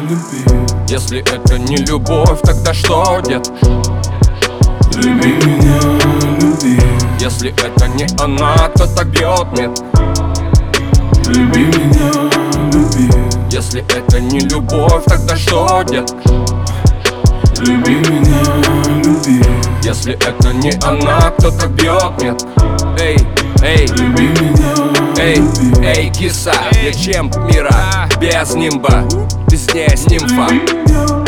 люби. Если это не любовь, тогда что, дед? Люби меня, люби. Если это не она, то так бьет нет. Люби меня, люби. Если это не любовь, тогда что, дед? Люби меня, люби. Если это не она, кто так бьет нет. Эй, эй, Люби меня, эй, люби. эй, киса, я чемп мира без нимба. Ты здесь нимфа. Люби меня,